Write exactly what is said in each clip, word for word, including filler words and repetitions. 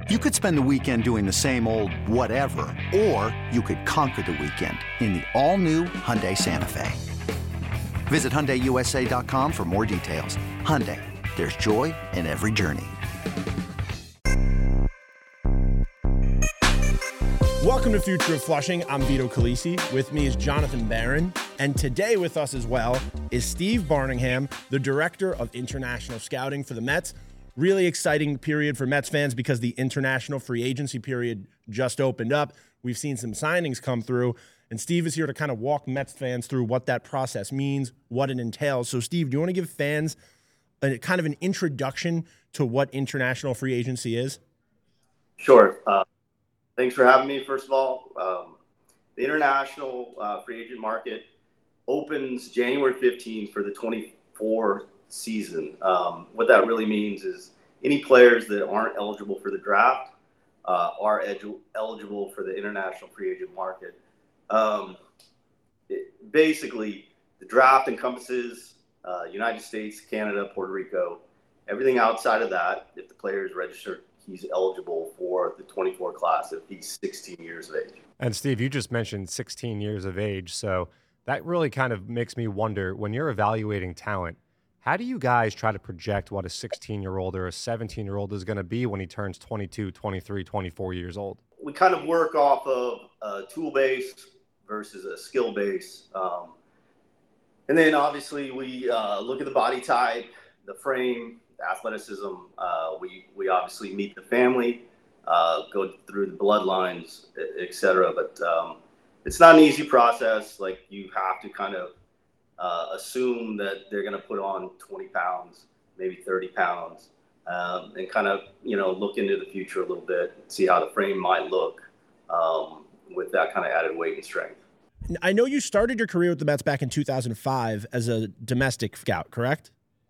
You could spend the weekend doing the same old whatever, or you could conquer the weekend in the all-new Hyundai Santa Fe. Visit Hyundai U S A dot com for more details. Hyundai, there's joy in every journey. Welcome to Future of Flushing. I'm Vito Calisi. With me is Jonathan Barron. And today with us as well is Steve Barningham, the Director of International Scouting for the Mets. Really exciting period for Mets fans because the international free agency period just opened up. We've seen some signings come through, and Steve is here to kind of walk Mets fans through what that process means, what it entails. So, Steve, do you want to give fans a kind of an introduction to what international free agency is? Sure. Uh, thanks for having me, first of all. Um, the international uh, free agent market opens January fifteenth for the twenty-four season. Um, what that really means is any players that aren't eligible for the draft uh, are edu- eligible for the international free agent market. Um, it, basically, the draft encompasses uh, United States, Canada, Puerto Rico. Everything outside of that, if the player is registered, he's eligible for the twenty-four class if he's sixteen years of age. And Steve, you just mentioned sixteen years of age, so that really kind of makes me wonder, when you're evaluating talent, how do you guys try to project what a sixteen-year-old or a seventeen-year-old is going to be when he turns twenty-two, twenty-three, twenty-four years old? We kind of work off of a tool base versus a skill base. Um, and then obviously we uh, look at the body type, the frame, the athleticism. Uh, we, we obviously meet the family, uh, go through the bloodlines, et cetera. But um, it's not an easy process. Like, you have to kind of Uh, assume that they're going to put on twenty pounds, maybe thirty pounds, um, and kind of, you know, look into the future a little bit, see how the frame might look um, with that kind of added weight and strength. I know you started your career with the Mets back in two thousand five as a domestic scout, correct?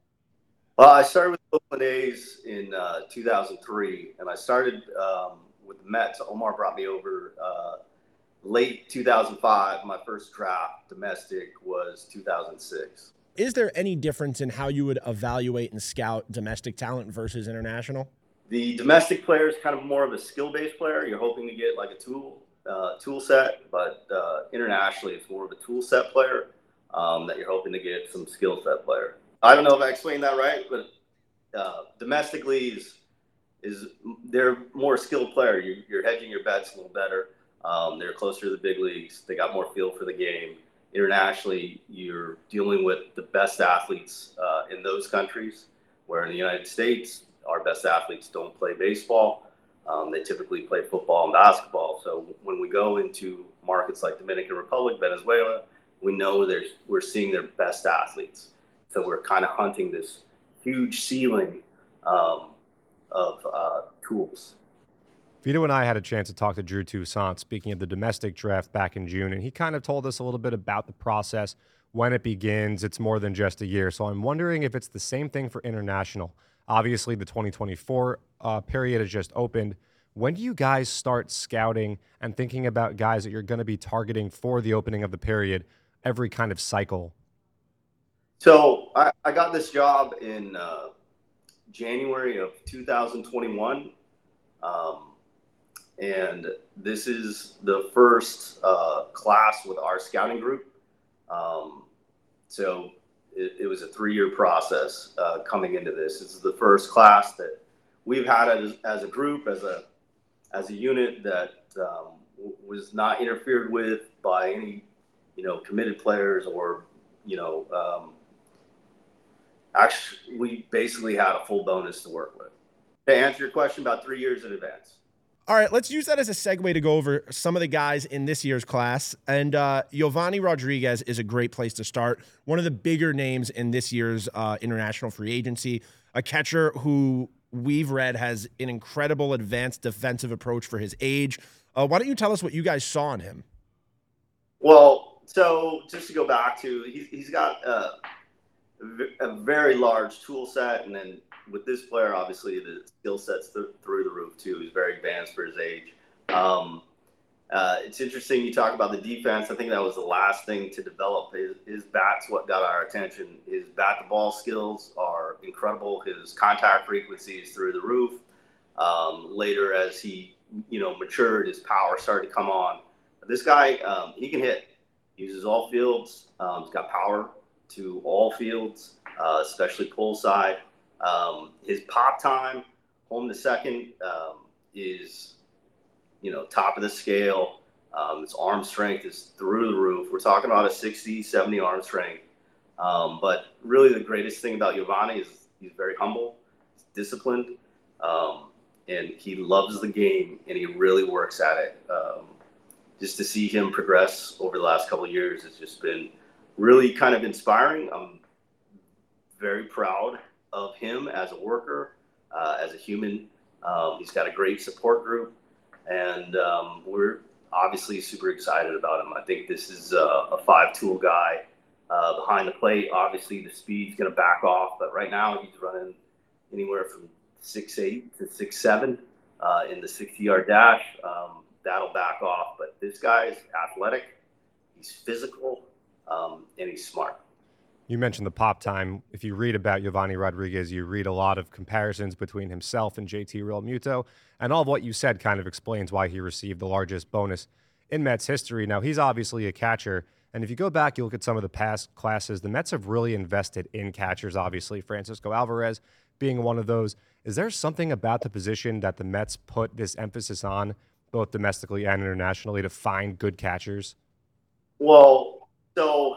Well, I started with the Oakland A's in uh, two thousand three, and I started um, with the Mets. Omar brought me over uh, late two thousand five. My first draft domestic was two thousand six. Is there any difference in how you would evaluate and scout domestic talent versus international? The domestic player is kind of more of a skill-based player. You're hoping to get like a tool uh, tool set, but uh, internationally it's more of a tool set player um, that you're hoping to get some skill set player. I don't know if I explained that right, but uh, domestically is, is they're more skilled player. You, you're hedging your bets a little better. Um, they're closer to the big leagues. They got more feel for the game. Internationally, you're dealing with the best athletes uh, in those countries, where in the United States, our best athletes don't play baseball. Um, they typically play football and basketball. So when we go into markets like Dominican Republic, Venezuela, we know there's we're seeing their best athletes. So we're kind of hunting this huge ceiling um, of uh, tools. Vito and I had a chance to talk to Drew Toussaint, speaking of the domestic draft back in June, and he kind of told us a little bit about the process, when it begins. It's more than just a year. So I'm wondering if it's the same thing for international. Obviously, the twenty twenty-four uh, period has just opened. When do you guys start scouting and thinking about guys that you're going to be targeting for the opening of the period every kind of cycle? So I, I got this job in uh, January of two thousand twenty-one. Um, And this is the first uh, class with our scouting group. Um, so it, it was a three-year process uh, coming into this. This is the first class that we've had as, as a group, as a as a unit that um, w- was not interfered with by any, you know, committed players or, you know, um, actually, we basically had a full bonus to work with. To answer your question, about three years in advance. All right, let's use that as a segue to go over some of the guys in this year's class. And uh, Giovanni Rodriguez is a great place to start. One of the bigger names in this year's uh, international free agency, a catcher who we've read has an incredible advanced defensive approach for his age. Uh, why don't you tell us what you guys saw in him? Well, so just to go back to, he's, he's got a, a very large tool set, and then with this player, obviously, the skill set's th- through the roof, too. He's very advanced for his age. Um, uh, it's interesting you talk about the defense. I think that was the last thing to develop. His, his bat's what got our attention. His bat-to-ball skills are incredible. His contact frequency is through the roof. Um, later, as he, you know, matured, his power started to come on. But this guy, um, he can hit. He uses all fields. Um, he's got power to all fields, uh, especially pull side. Um, his pop time, home to second, um, is, you know, top of the scale. Um, his arm strength is through the roof. We're talking about a sixty, seventy arm strength. Um, but really the greatest thing about Giovanni is he's very humble, he's disciplined, um, and he loves the game, and he really works at it. Um, just to see him progress over the last couple of years has just been really kind of inspiring. I'm very proud of him as a worker, uh, as a human. Um, he's got a great support group, and um, we're obviously super excited about him. I think this is a, a five-tool guy uh, behind the plate. Obviously, the speed's going to back off, but right now he's running anywhere from six eight to six seven uh, in the sixty-yard dash. Um, that'll back off, but this guy is athletic, he's physical, um, and he's smart. You mentioned the pop time. If you read about Giovanni Rodriguez, you read a lot of comparisons between himself and J T Realmuto, and all of what you said kind of explains why he received the largest bonus in Mets history. Now, he's obviously a catcher, and if you go back, you look at some of the past classes, the Mets have really invested in catchers, obviously, Francisco Alvarez being one of those. Is there something about the position that the Mets put this emphasis on, both domestically and internationally, to find good catchers? Well, so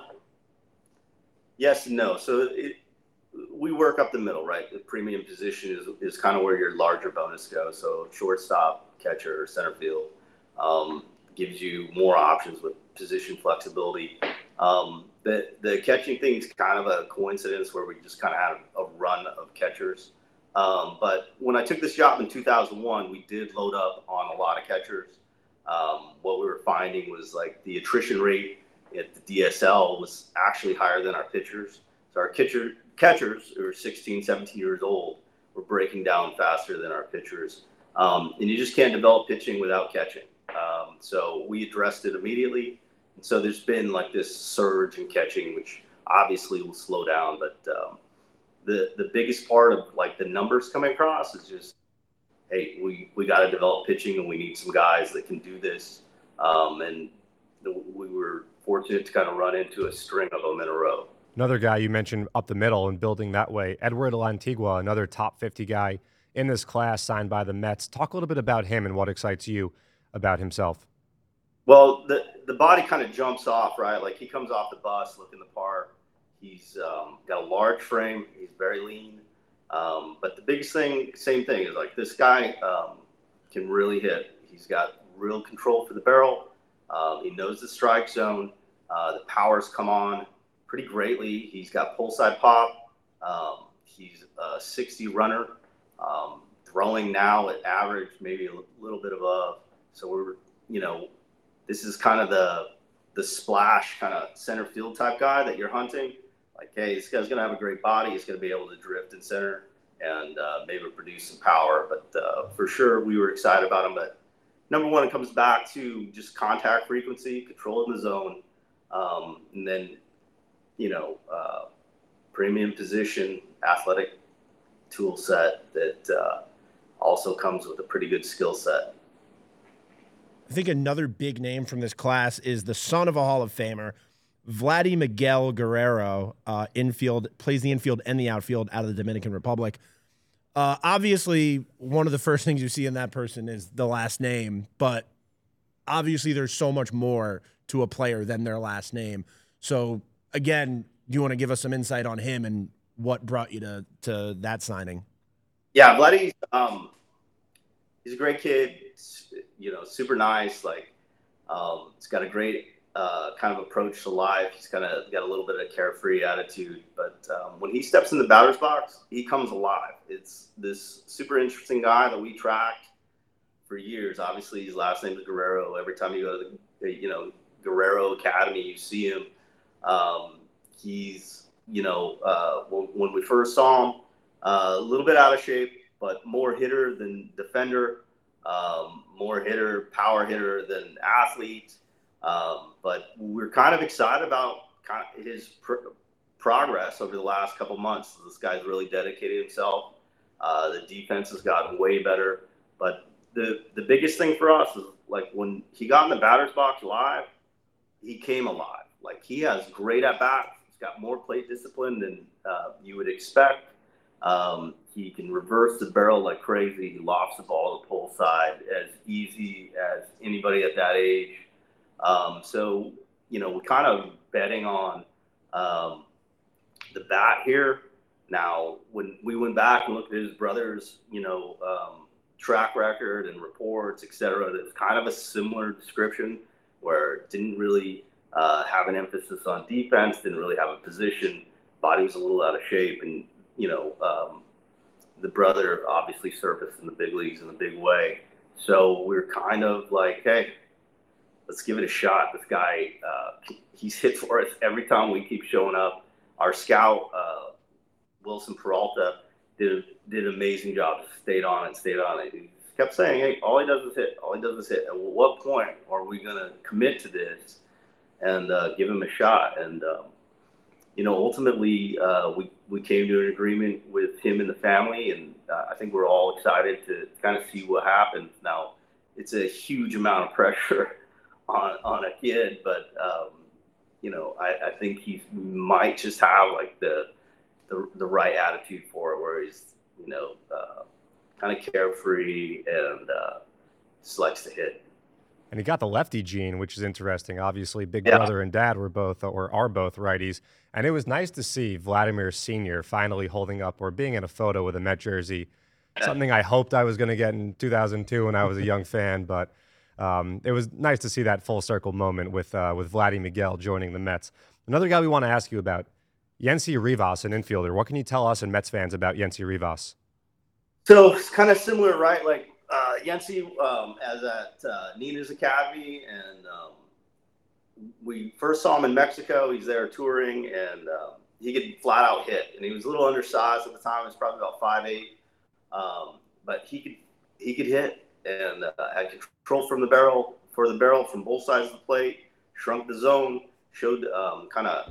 yes and no. So it, we work up the middle, right? The premium position is, is kind of where your larger bonus goes. So shortstop, catcher, center field um, gives you more options with position flexibility. Um, the, the catching thing is kind of a coincidence where we just kind of had a run of catchers. Um, but when I took this job in two thousand one, we did load up on a lot of catchers. Um, what we were finding was like the attrition rate at the D S L was actually higher than our pitchers. So our catcher, catchers who are sixteen, seventeen years old were breaking down faster than our pitchers. Um, and you just can't develop pitching without catching. Um, so we addressed it immediately. And so there's been like this surge in catching, which obviously will slow down. But um, the, the biggest part of like the numbers coming across is just, hey, we, we got to develop pitching and we need some guys that can do this. Um, and we were fortunate to kind of run into a string of them in a row. Another guy you mentioned up the middle and building that way, Edward Lantigua, another top fifty guy in this class signed by the Mets. Talk a little bit about him and what excites you about himself. Well, the, the body kind of jumps off, right? Like he comes off the bus looking the part. He's um, got a large frame. He's very lean. Um, but the biggest thing, same thing, is like this guy um, can really hit. He's got real control for the barrel. Um, he knows the strike zone. Uh, the powers come on pretty greatly. He's got pull side pop. Um, he's a sixty runner, um, throwing now at average, maybe a little bit above. So we're, you know, this is kind of the the splash kind of center field type guy that you're hunting. Like, hey, this guy's going to have a great body. He's going to be able to drift in center and uh, maybe produce some power. But uh, for sure, we were excited about him. But number one, it comes back to just contact frequency, control in the zone, um, and then, you know, uh, premium position, athletic tool set that uh, also comes with a pretty good skill set. I think another big name from this class is the son of a Hall of Famer, Vladdy Miguel Guerrero, uh, infield, plays the infield and the outfield out of the Dominican Republic. Uh, obviously, one of the first things you see in that person is the last name, but obviously there's so much more to a player than their last name. So, again, do you want to give us some insight on him and what brought you to, to that signing? Yeah, Vladdy's um, he's a great kid, you know, super nice. Like, um, he's got a great uh, kind of approach to life. He's kind of got a little bit of a carefree attitude. But um, when he steps in the batter's box, he comes alive. It's this super interesting guy that we tracked for years. Obviously, his last name is Guerrero. Every time you go to the, you know, Guerrero Academy, you see him. Um, he's, you know, uh, when, when we first saw him, uh, a little bit out of shape, but more hitter than defender, um, more hitter, power hitter than athlete. Um, but we're kind of excited about kind of his pr- progress over the last couple months. This guy's really dedicated himself. Uh, the defense has gotten way better. But the the biggest thing for us is like when he got in the batter's box live, he came alive. Like he has great at bats. He's got more plate discipline than uh, you would expect. Um, he can reverse the barrel like crazy. He lofts the ball to the pole side as easy as anybody at that age. Um, so, you know, we're kind of betting on um, the bat here. Now, when we went back and looked at his brother's, you know, um, track record and reports, et cetera, that's kind of a similar description where it didn't really uh, have an emphasis on defense, didn't really have a position, body was a little out of shape, and you know, um, the brother obviously surfaced in the big leagues in a big way. So we're kind of like, hey, let's give it a shot. This guy, uh, he's hit for us every time we keep showing up. Our scout, uh, Wilson Peralta, did did an amazing job. Stayed on it, stayed on it. He kept saying, hey, all he does is hit. All he does is hit. At what point are we going to commit to this and uh, give him a shot? And, um, you know, ultimately, uh, we, we came to an agreement with him and the family, and uh, I think we're all excited to kind of see what happens. Now, it's a huge amount of pressure on, on a kid, but, um, you know, I, I think he might just have, like, the, the the right attitude for it, where he's, you know, uh, kind of carefree and uh, just likes to hit. And he got the lefty gene, which is interesting. Obviously, big Yeah. brother and dad were both or are both righties. And it was nice to see Vladimir Senior finally holding up or being in a photo with a Met jersey, something I hoped I was going to get in two thousand two when I was a young fan. But um, it was nice to see that full circle moment with uh, with Vladdy Miguel joining the Mets. Another guy we want to ask you about, Yency Rivas, an infielder. What can you tell us and Mets fans about Yency Rivas? So it's kind of similar, right? Like uh, Yency um, as at uh, Nina's Academy, and um, we first saw him in Mexico. He's there touring, and um, he could flat out hit. And he was a little undersized at the time. He was probably about five eight, um, but he could he could hit and uh, had control from the barrel for the barrel from both sides of the plate. Shrunk the zone, showed um, kind of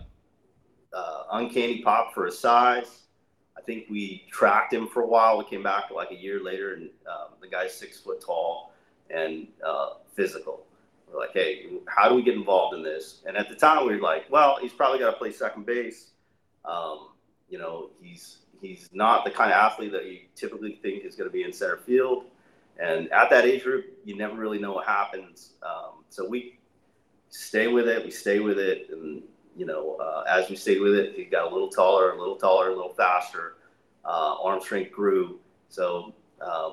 uh, uncanny pop for his size. I think we tracked him for a while. We came back like a year later, and um, the guy's six foot tall and uh, physical. We're like, hey, how do we get involved in this? And at the time, we were like, well, he's probably got to play second base. Um, you know, he's he's not the kind of athlete that you typically think is going to be in center field. And at that age group, you never really know what happens. Um, so we stay with it. We stay with it, and you know, uh, as we stayed with it, he got a little taller, a little taller, a little faster. Uh, arm strength grew. So um,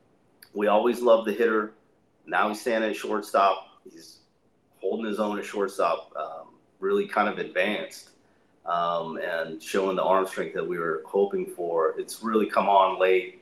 we always loved the hitter. Now he's standing at shortstop. He's holding his own at shortstop, um, really kind of advanced um, and showing the arm strength that we were hoping for. It's really come on late,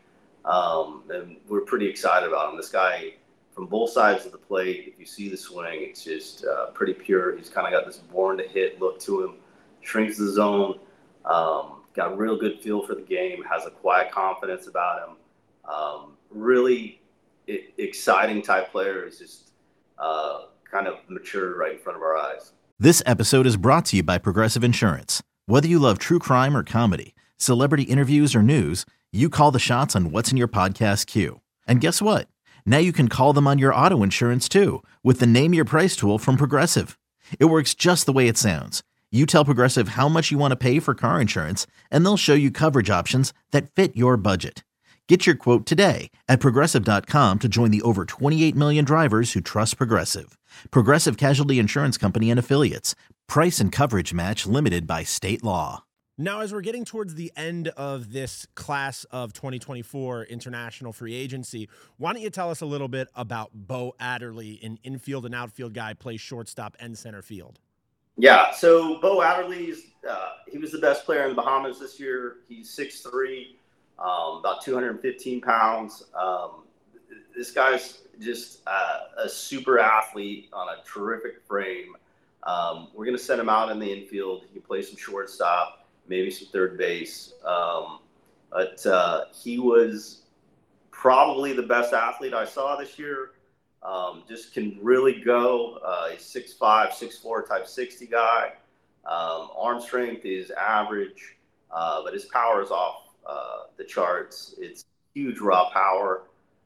um, and we're pretty excited about him. This guy, from both sides of the plate, if you see the swing, it's just uh, pretty pure. He's kind of got this born-to-hit look to him, shrinks the zone, um, got a real good feel for the game, has a quiet confidence about him. Um, really I- exciting type player. Is just uh, kind of matured right in front of our eyes. This episode is brought to you by Progressive Insurance. Whether you love true crime or comedy, celebrity interviews or news, you call the shots on what's in your podcast queue. And guess what? Now you can call them on your auto insurance too with the Name Your Price tool from Progressive. It works just the way it sounds. You tell Progressive how much you want to pay for car insurance, and they'll show you coverage options that fit your budget. Get your quote today at Progressive dot com to join the over twenty-eight million drivers who trust Progressive. Progressive Casualty Insurance Company and Affiliates. Price and coverage match limited by state law. Now, as we're getting towards the end of this class of twenty twenty-four international free agency, why don't you tell us a little bit about Bo Adderley, an infield and outfield guy, plays shortstop and center field? Yeah, so Bo Adderley's, uh, he was the best player in the Bahamas this year. He's six three, um, about two hundred fifteen pounds. Um, this guy's just uh, a super athlete on a terrific frame. Um, we're going to send him out in the infield. He can play some shortstop, maybe some third base. Um, but uh, he was probably the best athlete I saw this year. Um, just can really go. Uh, he's six five, six four, type sixty guy. Um, arm strength is average, uh, but his power is off uh, the charts. It's huge raw power.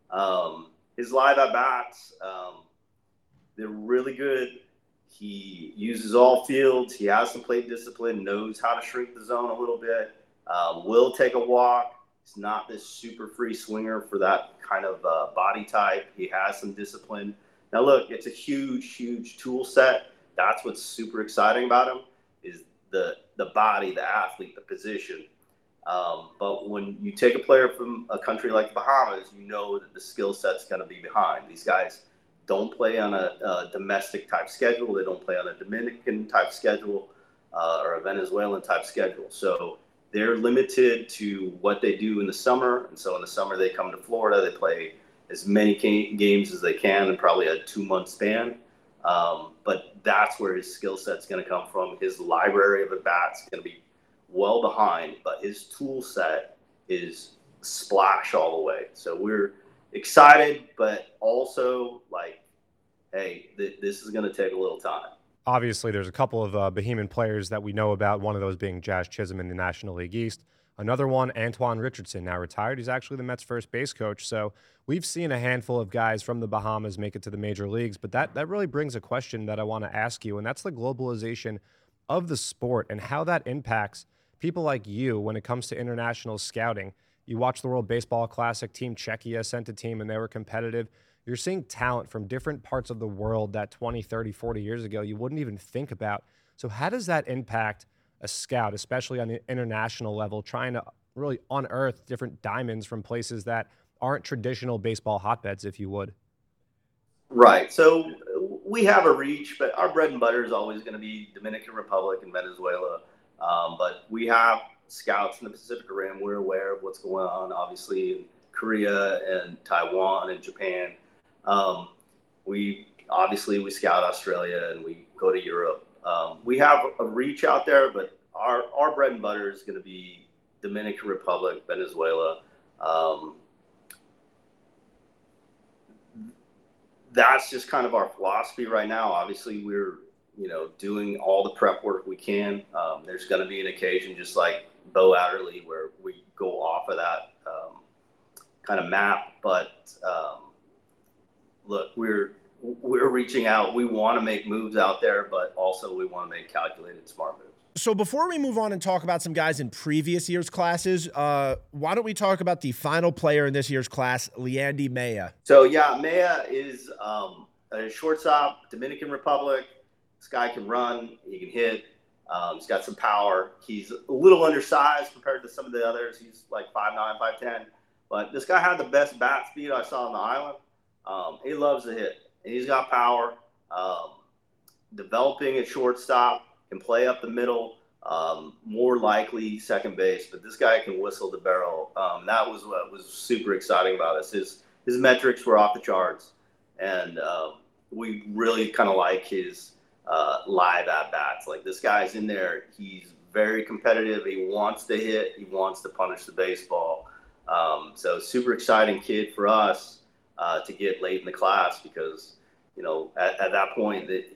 Um, his live at bats, um, they're really good. He uses all fields. He has some plate discipline, knows how to shrink the zone a little bit, uh, will take a walk. He's not this super free swinger for that kind of uh, body type. He has some discipline. Now, look, it's a huge, huge tool set. That's what's super exciting about him is the the body, the athlete, the position. Um, but when you take a player from a country like the Bahamas, you know that the skill set's going to be behind. These guys don't play on a, a domestic type schedule. They don't play on a Dominican type schedule uh, or a Venezuelan type schedule. So they're limited to what they do in the summer. And so in the summer, they come to Florida. They play as many games as they can in probably a two-month span. Um, but that's where his skill set's going to come from. His library of at-bats is going to be well behind, but his tool set is splash all the way. So we're excited, but also like, hey, th- this is going to take a little time. Obviously, there's a couple of uh, Bahamian players that we know about, one of those being Jazz Chisholm in the National League East. Another one, Antoine Richardson, now retired. He's actually the Mets' first base coach. So we've seen a handful of guys from the Bahamas make it to the major leagues, but that, that really brings a question that I want to ask you, and that's the globalization of the sport and how that impacts people like you when it comes to international scouting. You watch the World Baseball Classic, Team Czechia sent a team and they were competitive. You're seeing talent from different parts of the world that twenty, thirty, forty years ago you wouldn't even think about. So how does that impact a scout, especially on the international level, trying to really unearth different diamonds from places that aren't traditional baseball hotbeds, if you would? Right. So we have a reach, but our bread and butter is always going to be Dominican Republic and Venezuela. Um, but we have scouts in the Pacific Rim. We're aware of what's going on, obviously, in Korea and Taiwan and Japan. Um, we obviously we scout Australia and we go to Europe. Um, we have a reach out there, but our, our bread and butter is going to be Dominican Republic, Venezuela. Um, that's just kind of our philosophy right now. Obviously, we're you know doing all the prep work we can. Um, there's going to be an occasion, just like Bo Adderley, where we go off of that um, kind of map. But um, look, we're we're reaching out. We want to make moves out there, but also we want to make calculated, smart moves. So before we move on and talk about some guys in previous year's classes, uh, why don't we talk about the final player in this year's class, Leandy Maya? So, yeah, Maya is um, a shortstop, Dominican Republic. This guy can run. He can hit. Um, he's got some power. He's a little undersized compared to some of the others. He's like five nine, five ten. But this guy had the best bat speed I saw on the island. Um, he loves to hit. And he's got power. Um, developing at shortstop. Can play up the middle, um, more likely second base, but this guy can whistle the barrel. Um, that was what was super exciting about us. His his metrics were off the charts, and uh, we really kind of like his uh, live at bats. Like this guy's in there, he's very competitive. He wants to hit. He wants to punish the baseball. Um, so super exciting kid for us uh, to get late in the class because you know at, at that point that.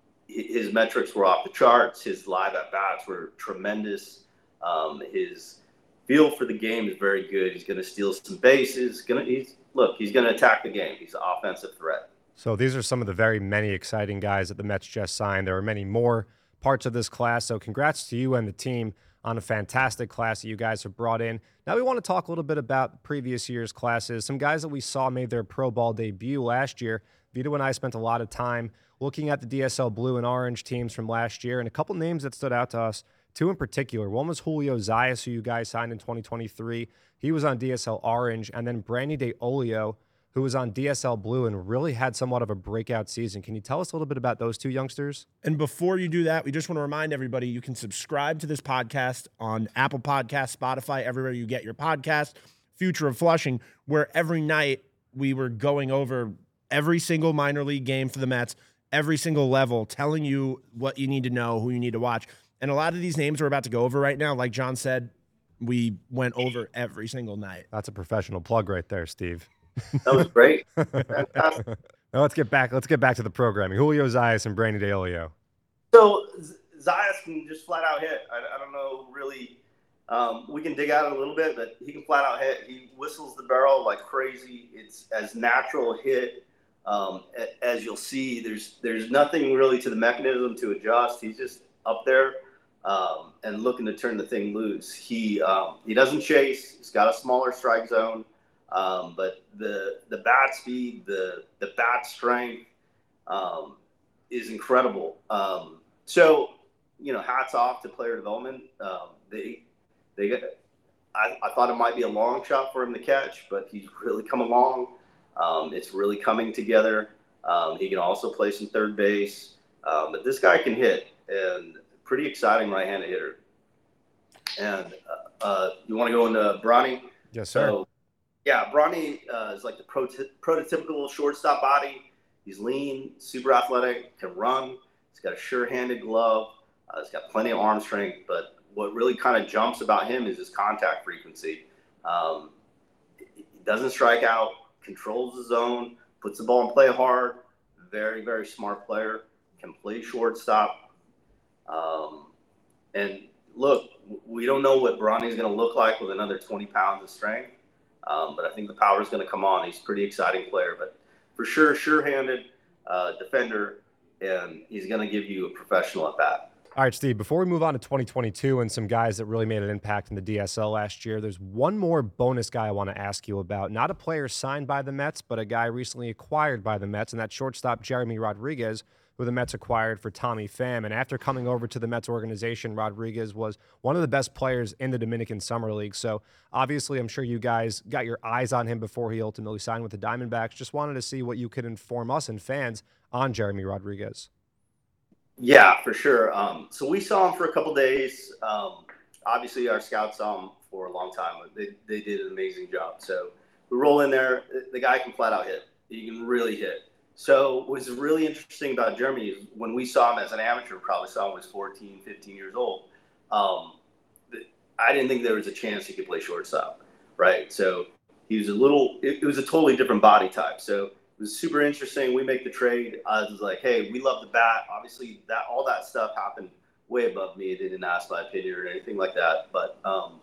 His metrics were off the charts. His live at-bats were tremendous. Um, his feel for the game is very good. He's going to steal some bases. Gonna, he's, look, he's going to attack the game. He's an offensive threat. So these are some of the very many exciting guys that the Mets just signed. There are many more parts of this class. So congrats to you and the team on a fantastic class that you guys have brought in. Now we want to talk a little bit about previous year's classes. Some guys that we saw made their pro ball debut last year. Vito and I spent a lot of time looking at the D S L Blue and Orange teams from last year, and a couple names that stood out to us, two in particular. One was Julio Zayas, who you guys signed in twenty twenty-three. He was on D S L Orange, and then Brandy De Olio, who was on D S L Blue and really had somewhat of a breakout season. Can you tell us a little bit about those two youngsters? And before you do that, we just want to remind everybody you can subscribe to this podcast on Apple Podcasts, Spotify, everywhere you get your podcast, Future of Flushing, where every night we were going over every single minor league game for the Mets, every single level, telling you what you need to know, who you need to watch. And a lot of these names we're about to go over right now, like John said, we went over every single night. That's a professional plug right there, Steve. That was great. Now let's get back. Let's get back to the programming. Julio Zayas and Brandy De Olio. So Zayas can just flat out hit. I, I don't know really Um, we can dig at it a little bit, but he can flat out hit. He whistles the barrel like crazy. It's as natural a hit um, as you'll see. There's there's nothing really to the mechanism to adjust. He's just up there um, and looking to turn the thing loose. He um, he doesn't chase. He's got a smaller strike zone, um, but the the bat speed, the the bat strength um, is incredible. Um, so you know, hats off to player development. Um, they They got, I, I thought it might be a long shot for him to catch, but he's really come along. Um, it's really coming together. Um, he can also play some third base. Um, but this guy can hit, and pretty exciting right-handed hitter. And uh, uh, you want to go into Bronny? Yes, sir. So, yeah, Bronny uh, is like the proto- prototypical shortstop body. He's lean, super athletic, can run. He's got a sure-handed glove. Uh, he's got plenty of arm strength, but what really kind of jumps about him is his contact frequency. Um, he doesn't strike out, controls the zone, puts the ball in play hard. Very, very smart player. Can play shortstop. Um, and look, we don't know what Bronny's going to look like with another twenty pounds of strength. Um, but I think the power is going to come on. He's a pretty exciting player, but for sure, sure-handed uh, defender, and he's going to give you a professional at bat. All right, Steve, before we move on to twenty twenty-two and some guys that really made an impact in the D S L last year, there's one more bonus guy I want to ask you about. Not a player signed by the Mets, but a guy recently acquired by the Mets, and that's shortstop Jeremy Rodriguez, who the Mets acquired for Tommy Pham. And after coming over to the Mets organization, Rodriguez was one of the best players in the Dominican Summer League. So obviously, I'm sure you guys got your eyes on him before he ultimately signed with the Diamondbacks. Just wanted to see what you could inform us and fans on Jeremy Rodriguez. Yeah, for sure. Um, so we saw him for a couple days. Um, obviously, our scouts saw him for a long time. They, they did an amazing job. So we roll in there. The guy can flat out hit. He can really hit. So what's really interesting about Jeremy is when we saw him as an amateur, probably saw him when he was fourteen, fifteen years old. Um, I didn't think there was a chance he could play shortstop, right? So he was a little – it was a totally different body type. So it was super interesting. We make the trade. I was like, hey, we love the bat. Obviously, that all that stuff happened way above me. They didn't ask my opinion or anything like that. But um,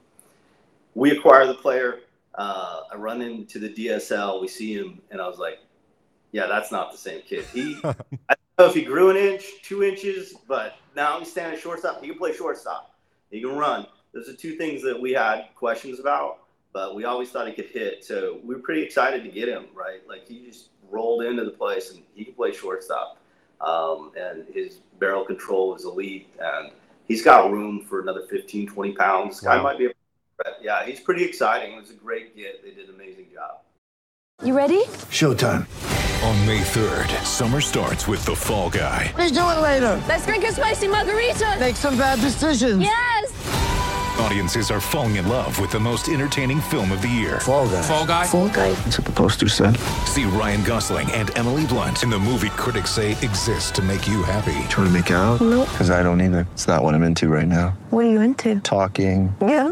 we acquire the player. Uh, I run into the D S L. We see him, and I was like, yeah, that's not the same kid. He, I don't know if he grew an inch, two inches, but now he's standing shortstop. He can play shortstop. He can run. Those are two things that we had questions about, but we always thought he could hit. So we were pretty excited to get him, right? Like he just rolled into the place, and he can play shortstop. Um, and his barrel control is elite, and he's got room for another fifteen, twenty pounds. This guy Wow. might be a yeah, he's pretty exciting. It was a great get. They did an amazing job. You ready? Showtime. On May third, summer starts with The Fall Guy. Let's do it later. Let's drink a spicy margarita. Make some bad decisions. Yes! Audiences are falling in love with the most entertaining film of the year. Fall guy. Fall Guy. Fall guy. That's what the poster said. See Ryan Gosling and Emily Blunt in the movie critics say exists to make you happy. Trying to make it out? Nope. Because I don't either. It's not what I'm into right now. What are you into? Talking. Yeah.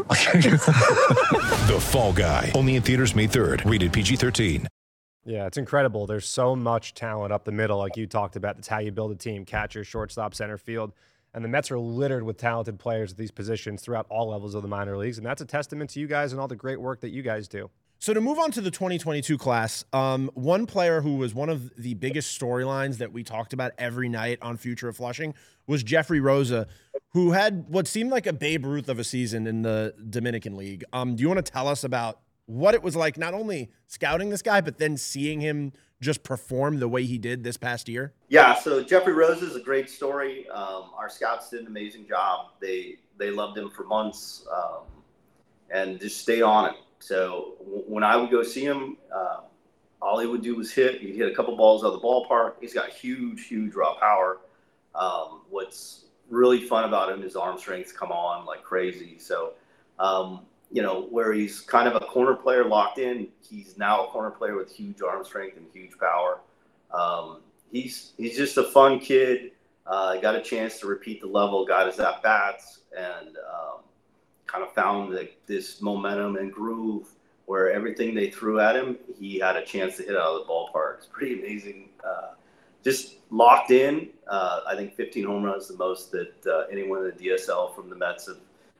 The Fall Guy. Only in theaters May third. Rated P G thirteen. Yeah, it's incredible. There's so much talent up the middle, like you talked about. That's how you build a team: catcher, shortstop, center field. And the Mets are littered with talented players at these positions throughout all levels of the minor leagues. And that's a testament to you guys and all the great work that you guys do. So to move on to the twenty twenty-two class, um, one player who was one of the biggest storylines that we talked about every night on Future of Flushing was Jeffrey Rosa, who had what seemed like a Babe Ruth of a season in the Dominican League. Um, do you want to tell us about what it was like not only scouting this guy, but then seeing him just perform the way he did this past year? Yeah, so Jeffrey Rose is a great story. Um, our scouts did an amazing job. They they loved him for months um, and just stayed on him. So w- when I would go see him, uh, all he would do was hit. He'd hit a couple balls out of the ballpark. He's got huge, huge raw power. Um, what's really fun about him is arm strengths come on like crazy. So, um, you know, where he's kind of a corner player locked in, he's now a corner player with huge arm strength and huge power. Um, he's he's just a fun kid. Uh, got a chance to repeat the level, got his at bats, and um, kind of found the, this momentum and groove where everything they threw at him, he had a chance to hit out of the ballpark. It's pretty amazing. Uh, just locked in. Uh, I think fifteen home runs, the most that uh, anyone in the D S L from the Mets have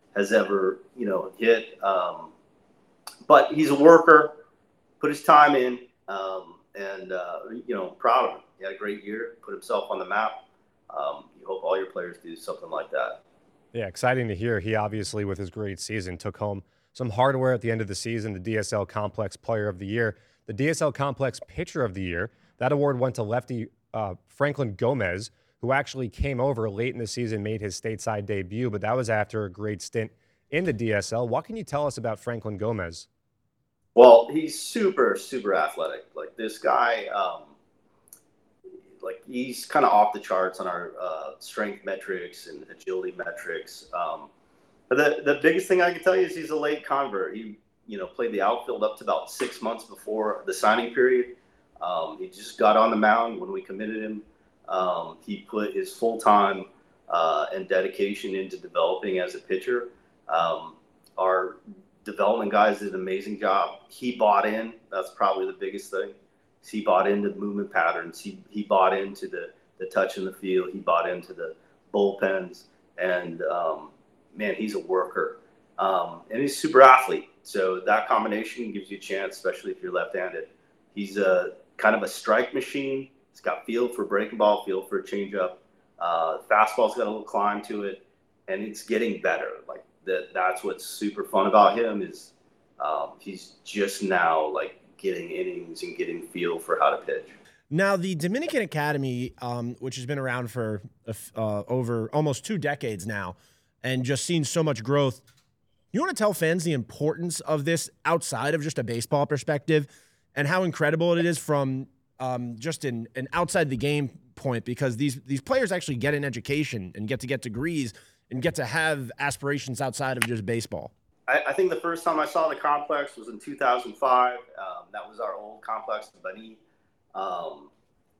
has ever, you know, hit. Um, but he's a worker, put his time in, um, and, uh, you know, proud of him. He had a great year, put himself on the map. Um, you hope all your players do something like that. Yeah, exciting to hear. He obviously, with his great season, took home some hardware at the end of the season, the D S L Complex Player of the Year, the D S L Complex Pitcher of the Year. That award went to lefty uh, Franklin Gomez, who actually came over late in the season, made his stateside debut, but that was after a great stint in the D S L. What can you tell us about Franklin Gomez? Well, he's super, super athletic. Like this guy, um, like he's kind of off the charts on our uh, strength metrics and agility metrics. Um, but the, the biggest thing I can tell you is he's a late convert. He, you know, played the outfield up to about six months before the signing period. Um, he just got on the mound when we committed him. Um, he put his full time uh, and dedication into developing as a pitcher. Um, our development guys did an amazing job. He bought in. That's probably the biggest thing. He bought into the movement patterns. He he bought into the, the touch in the field. He bought into the bullpens. And, um, man, he's a worker. Um, and he's a super athlete. So that combination gives you a chance, especially if you're left-handed. He's a kind of a strike machine. He's got feel for breaking ball, feel for a changeup. Uh, fastball's got a little climb to it, and it's getting better. Like that. That's what's super fun about him is um, he's just now like getting innings and getting feel for how to pitch. Now, the Dominican Academy, um, which has been around for uh, over almost two decades now, and just seen so much growth. You want to tell fans the importance of this outside of just a baseball perspective, and how incredible it is from um, just an, an outside the game point, because these these players actually get an education and get to get degrees and get to have aspirations outside of just baseball. I, I think the first time I saw the complex was in two thousand five. Um, that was our old complex in Bani. Um,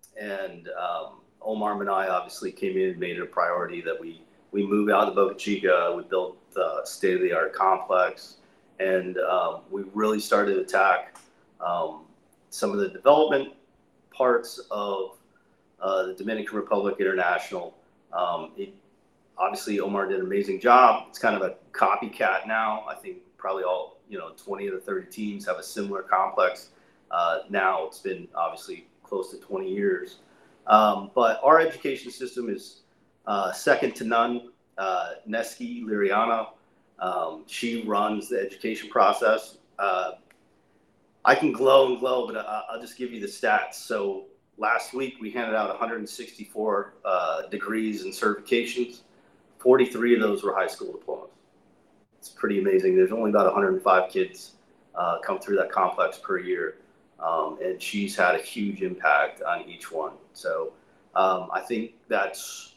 and um, Omar Minaya obviously came in and made it a priority that we, we move out of Boca Chica. We built a state-of-the-art complex. And um, we really started to attack um, some of the development parts of uh, the Dominican Republic International. Um, it, obviously, Omar did an amazing job. It's kind of a copycat now. I think probably all, you know, twenty of the thirty teams have a similar complex. Uh, now it's been obviously close to twenty years. Um, but our education system is uh, second to none. Uh, Neski Liriana, um, she runs the education process. Uh, I can glow and glow, but I, I'll just give you the stats. So last week we handed out one hundred sixty-four uh, degrees and certifications. forty-three of those were high school diplomas. It's pretty amazing. There's only about one hundred five kids uh, come through that complex per year. Um, and she's had a huge impact on each one. So um, I think that's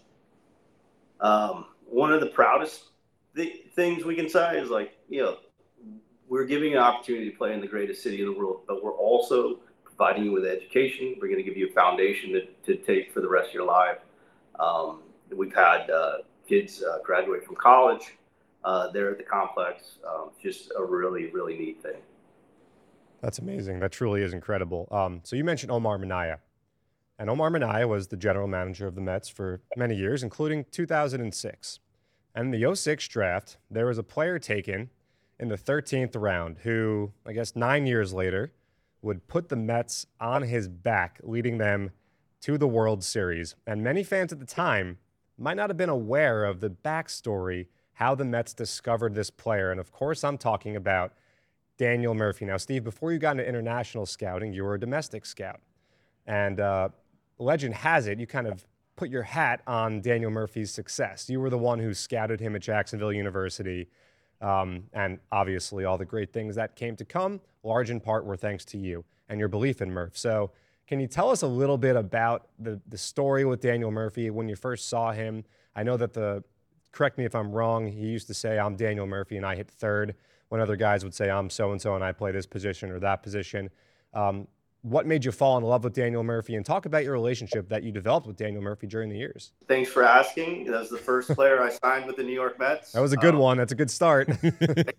um, one of the proudest th- things we can say is like, you know, we're giving you an opportunity to play in the greatest city in the world, but we're also providing you with education. We're going to give you a foundation to, to take for the rest of your life. Um, we've had uh, kids uh, graduate from college uh, there at the complex. Um, just a really, really neat thing. That's amazing. That truly is incredible. Um, so you mentioned Omar Minaya. And Omar Minaya was the general manager of the Mets for many years, including two thousand six. And in the oh six draft, there was a player taken in the thirteenth round who, I guess nine years later, would put the Mets on his back, leading them to the World Series. And many fans at the time might not have been aware of the backstory, how the Mets discovered this player. And of course, I'm talking about Daniel Murphy. Now, Steve, before you got into international scouting, you were a domestic scout. And uh, legend has it, you kind of put your hat on Daniel Murphy's success. You were the one who scouted him at Jacksonville University. Um, and obviously all the great things that came to come, large in part, were thanks to you and your belief in Murph. So can you tell us a little bit about the, the story with Daniel Murphy when you first saw him? I know that the, correct me if I'm wrong, he used to say, I'm Daniel Murphy and I hit third, when other guys would say, I'm so-and-so and I play this position or that position. Um, what made you fall in love with Daniel Murphy? And talk about your relationship that you developed with Daniel Murphy during the years. Thanks for asking. That was the first player I signed with the New York Mets. That was a good um, one. That's a good start. Yeah, it,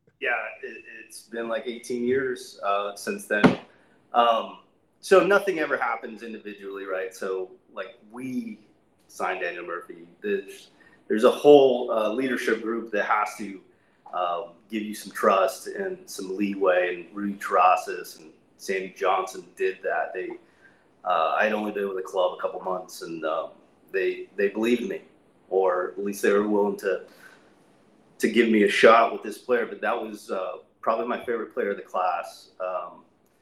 it's been like eighteen years uh, since then. Um, so nothing ever happens individually, right? So like we signed Daniel Murphy. There's there's a whole uh, leadership group that has to um, give you some trust and some leeway. And Rudy Terrasas and Sandy Johnson did that. They, uh, I'd only been with the club a couple months, and um, they they believed me, or at least they were willing to to give me a shot with this player. But that was uh, probably my favorite player of the class. Um,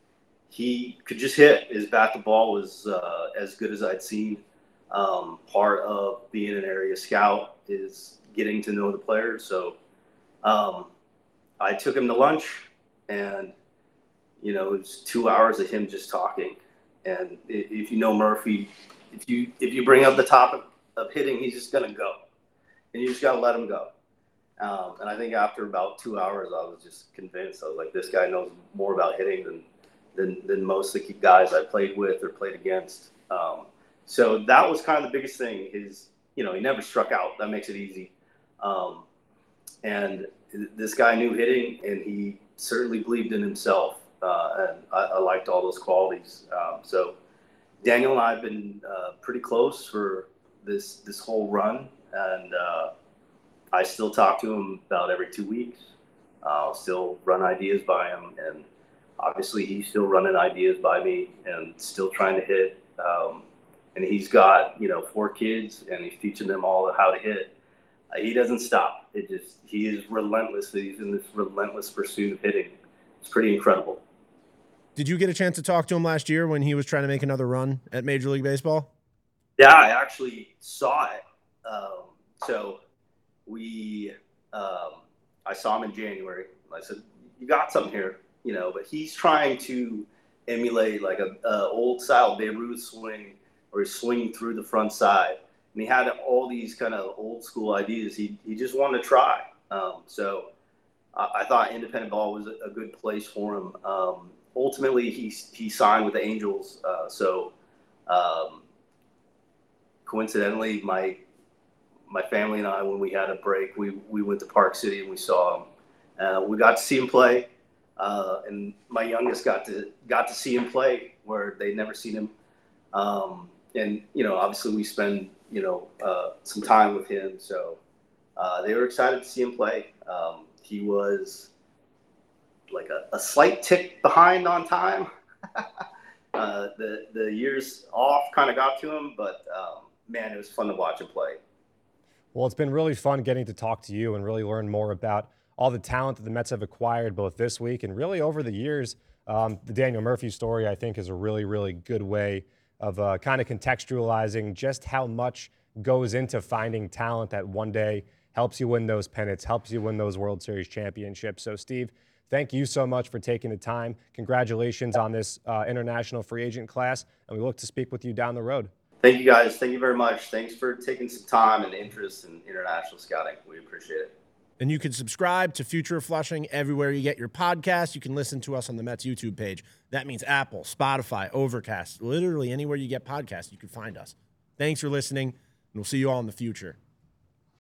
he could just hit. His bat to ball was uh, as good as I'd seen. Um, part of being an area scout is getting to know the players. So um, I took him to lunch, and you know, it was two hours of him just talking. And if you know Murphy, if you if you bring up the topic of hitting, he's just gonna go, and you just gotta let him go. Um, and I think after about two hours, I was just convinced. I was like, this guy knows more about hitting than than, than most of the guys I played with or played against. Um, so that was kind of the biggest thing. Is you know, he never struck out. That makes it easy. Um, and this guy knew hitting, and he certainly believed in himself. Uh, and I, I liked all those qualities. Um, so Daniel and I have been uh, pretty close for this this whole run, and uh, I still talk to him about every two weeks. I'll still run ideas by him, and obviously he's still running ideas by me and still trying to hit. Um, and he's got, you know, four kids, and he's teaching them all how to hit. Uh, he doesn't stop. It just, he is relentless. He's in this relentless pursuit of hitting. It's pretty incredible. Did you get a chance to talk to him last year when he was trying to make another run at Major League Baseball? Yeah, I actually saw it. Um, so we, um, I saw him in January. I said, you got something here, you know, but he's trying to emulate like a, a old style Babe Ruth swing, or he's swinging through the front side. And he had all these kind of old school ideas. He he just wanted to try. Um, so I, I thought independent ball was a, a good place for him. Um, ultimately, he he signed with the Angels. Uh, so um, coincidentally, my my family and I, when we had a break, we we went to Park City and we saw him. Uh, we got to see him play, uh, and my youngest got to got to see him play where they'd never seen him. Um, and you know, obviously, we spend you know uh, some time with him, so uh, they were excited to see him play. Um, he was like a, a slight tick behind on time. uh, the the years off kind of got to him, but um, man, it was fun to watch him play. Well, it's been really fun getting to talk to you and really learn more about all the talent that the Mets have acquired both this week and really over the years. Um, the Daniel Murphy story, I think, is a really, really good way of uh, kind of contextualizing just how much goes into finding talent that one day helps you win those pennants, helps you win those World Series championships. So, Steve, thank you so much for taking the time. Congratulations on this uh, international free agent class, and we look to speak with you down the road. Thank you, guys. Thank you very much. Thanks for taking some time and interest in international scouting. We appreciate it. And you can subscribe to Future of Flushing everywhere you get your podcasts. You can listen to us on the Mets YouTube page. That means Apple, Spotify, Overcast, literally anywhere you get podcasts, you can find us. Thanks for listening, and we'll see you all in the future.